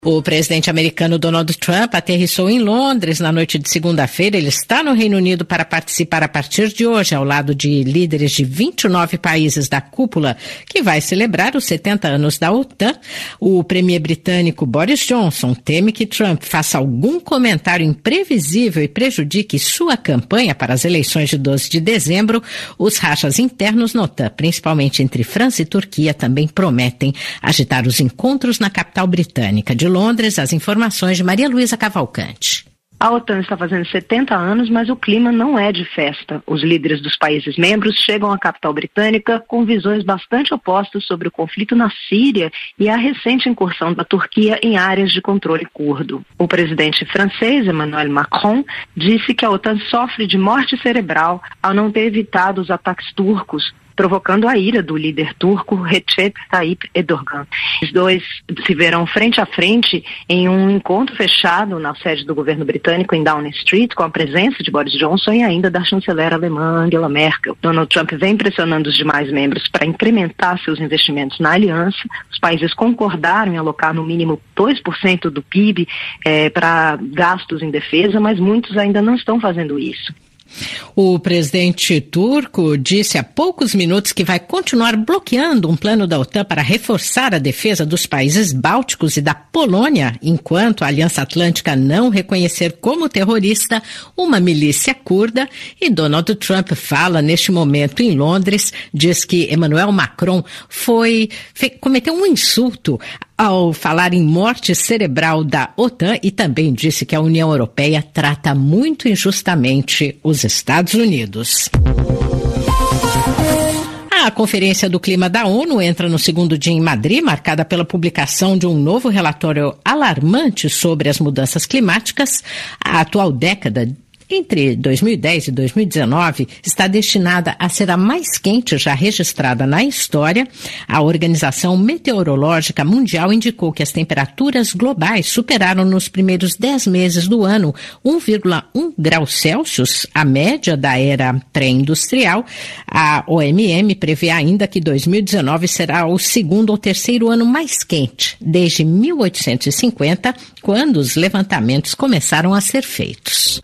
O presidente americano Donald Trump aterrissou em Londres na noite de segunda-feira. Ele está no Reino Unido para participar a partir de hoje, ao lado de líderes de 29 países da cúpula, que vai celebrar os 70 anos da OTAN. O premier britânico Boris Johnson teme que Trump faça algum comentário imprevisível e prejudique sua campanha para as eleições de 12 de dezembro. Os rachas internos na OTAN, principalmente entre França e Turquia, também prometem agitar os encontros na capital britânica. De Londres, as informações de Maria Luísa Cavalcante. A OTAN está fazendo 70 anos, mas o clima não é de festa. Os líderes dos países membros chegam à capital britânica com visões bastante opostas sobre o conflito na Síria e a recente incursão da Turquia em áreas de controle curdo. O presidente francês, Emmanuel Macron, disse que a OTAN sofre de morte cerebral ao não ter evitado os ataques turcos, provocando a ira do líder turco Recep Tayyip Erdogan. Os dois se verão frente a frente em um encontro fechado na sede do governo britânico em Downing Street, com a presença de Boris Johnson e ainda da chanceler alemã Angela Merkel. Donald Trump vem pressionando os demais membros para incrementar seus investimentos na aliança. Os países concordaram em alocar no mínimo 2% do PIB para gastos em defesa, mas muitos ainda não estão fazendo isso. O presidente turco disse há poucos minutos que vai continuar bloqueando um plano da OTAN para reforçar a defesa dos países bálticos e da Polônia, enquanto a Aliança Atlântica não reconhecer como terrorista uma milícia curda. E Donald Trump fala neste momento em Londres, diz que Emmanuel Macron cometeu um insulto ao falar em morte cerebral da OTAN e também disse que a União Europeia trata muito injustamente os Estados Unidos. A Conferência do Clima da ONU entra no segundo dia em Madrid, marcada pela publicação de um novo relatório alarmante sobre as mudanças climáticas. A atual década entre 2010 e 2019, está destinada a ser a mais quente já registrada na história. A Organização Meteorológica Mundial indicou que as temperaturas globais superaram nos primeiros 10 meses do ano 1,1 graus Celsius, a média da era pré-industrial. A OMM prevê ainda que 2019 será o segundo ou terceiro ano mais quente desde 1850, quando os levantamentos começaram a ser feitos.